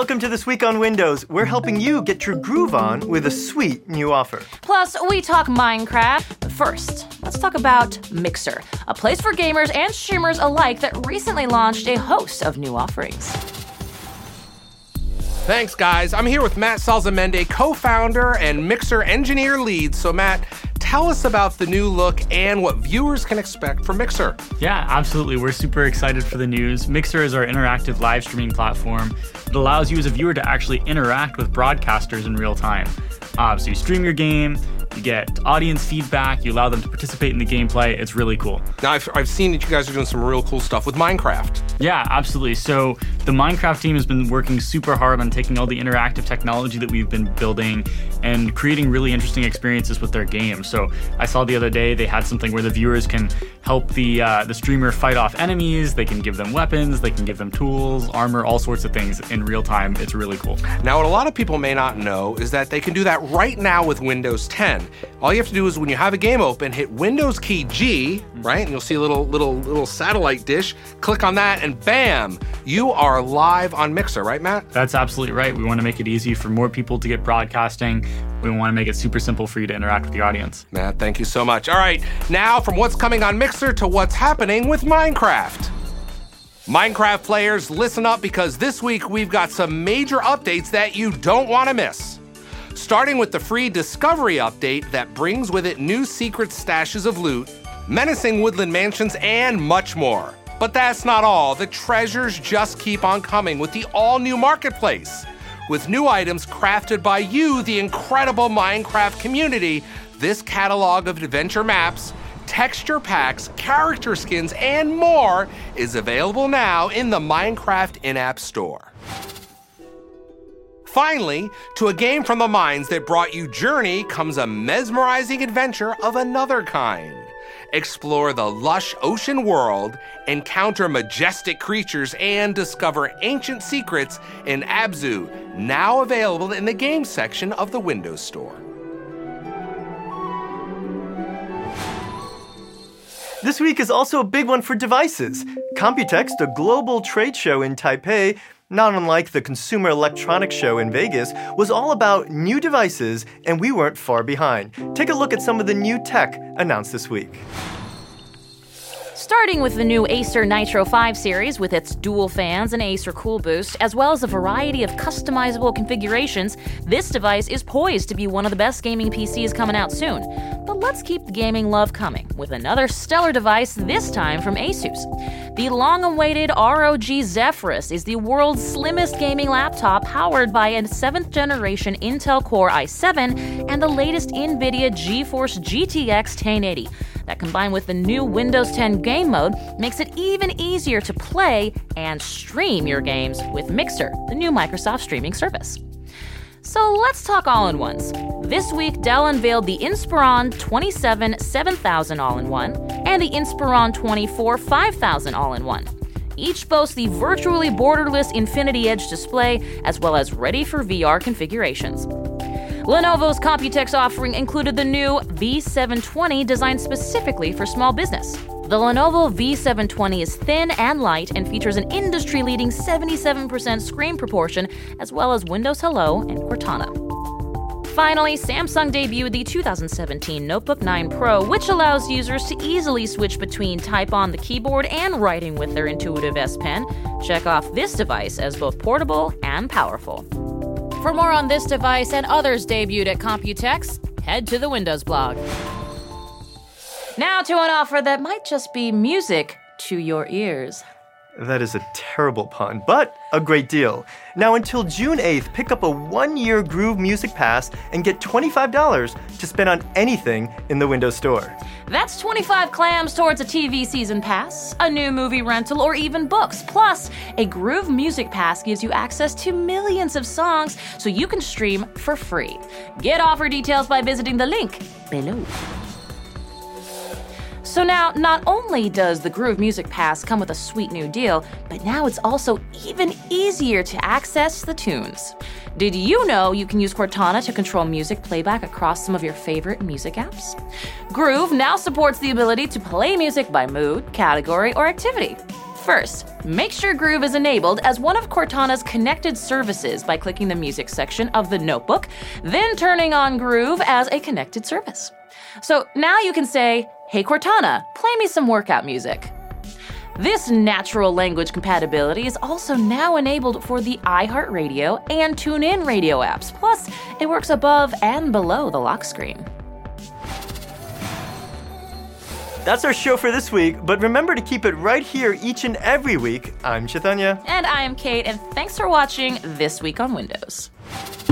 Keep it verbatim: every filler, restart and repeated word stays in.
welcome to This Week on Windows. We're helping you get your groove on with a sweet new offer. Plus, we talk Minecraft. But first, let's talk about Mixer, a place for gamers and streamers alike that recently launched a host of new offerings. Thanks, guys. I'm here with Matt Salzamende, co-founder and Mixer engineer lead. So, Matt, tell us about the new look and what viewers can expect from Mixer. Yeah, absolutely. We're super excited for the news. Mixer is our interactive live streaming platform. It allows you as a viewer to actually interact with broadcasters in real time. Uh, so you stream your game, you get audience feedback, you allow them to participate in the gameplay. It's really cool. Now, I've, I've seen that you guys are doing some real cool stuff with Minecraft. Yeah, absolutely. So the Minecraft team has been working super hard on taking all the interactive technology that we've been building and creating really interesting experiences with their game. So I saw the other day they had something where the viewers can help the uh, the streamer fight off enemies. They can give them weapons, they can give them tools, armor, all sorts of things in real time. It's really cool. Now, what a lot of people may not know is that they can do that right now with Windows ten. All you have to do is when you have a game open, hit Windows key G, right? And you'll see a little little little satellite dish. Click on that and bam, you are live on Mixer, right, Matt? That's absolutely right. We want to make it easy for more people to get broadcasting. We want to make it super simple for you to interact with the audience. Matt, thank you so much. All right, now from what's coming on Mixer to what's happening with Minecraft. Minecraft players, listen up because this week we've got some major updates that you don't want to miss. Starting with the free Discovery update that brings with it new secret stashes of loot, menacing woodland mansions, and much more. But that's not all. The treasures just keep on coming with the all-new marketplace. With new items crafted by you, the incredible Minecraft community, this catalog of adventure maps, texture packs, character skins, and more is available now in the Minecraft in-app store. Finally, to a game from the mines that brought you Journey comes a mesmerizing adventure of another kind. Explore the lush ocean world, encounter majestic creatures, and discover ancient secrets in Abzu, now available in the games section of the Windows Store. This week is also a big one for devices. Computex, the global trade show in Taipei, not unlike the Consumer Electronics Show in Vegas, was all about new devices, and we weren't far behind. Take a look at some of the new tech announced this week. Starting with the new Acer Nitro five series with its dual fans and Acer Cool Boost, as well as a variety of customizable configurations, this device is poised to be one of the best gaming P Cs coming out soon. But let's keep the gaming love coming with another stellar device, this time from Asus. The long-awaited R O G Zephyrus is the world's slimmest gaming laptop powered by a seventh generation Intel Core i seven and the latest NVIDIA GeForce G T X ten eighty. That, combined with the new Windows ten game mode, makes it even easier to play and stream your games with Mixer, the new Microsoft streaming service. So let's talk all-in-ones. This week, Dell unveiled the Inspiron twenty-seven seven thousand all-in-one and the Inspiron twenty-four five thousand all-in-one. Each boasts the virtually borderless Infinity Edge display, as well as ready-for-V R configurations. Lenovo's Computex offering included the new V seven twenty designed specifically for small business. The Lenovo V seven twenty is thin and light and features an industry-leading seventy-seven percent screen proportion, as well as Windows Hello and Cortana. Finally, Samsung debuted the two thousand seventeen Notebook nine Pro, which allows users to easily switch between type on the keyboard and writing with their intuitive S Pen. Check off this device as both portable and powerful. For more on this device and others debuted at Computex, head to the Windows blog. Now to an offer that might just be music to your ears. That is a terrible pun, but a great deal. Now until June eighth, pick up a one-year Groove Music Pass and get twenty-five dollars to spend on anything in the Windows Store. That's twenty-five clams towards a T V season pass, a new movie rental, or even books. Plus, a Groove Music Pass gives you access to millions of songs so you can stream for free. Get offer details by visiting the link below. So now, not only does the Groove Music Pass come with a sweet new deal, but now it's also even easier to access the tunes. Did you know you can use Cortana to control music playback across some of your favorite music apps? Groove now supports the ability to play music by mood, category, or activity. First, make sure Groove is enabled as one of Cortana's connected services by clicking the music section of the notebook, then turning on Groove as a connected service. So now you can say, "Hey Cortana, play me some workout music." This natural language compatibility is also now enabled for the iHeartRadio and TuneIn radio apps. Plus, it works above and below the lock screen. That's our show for this week, but remember to keep it right here each and every week. I'm Chaitanya. And I am Kate, and thanks for watching This Week on Windows.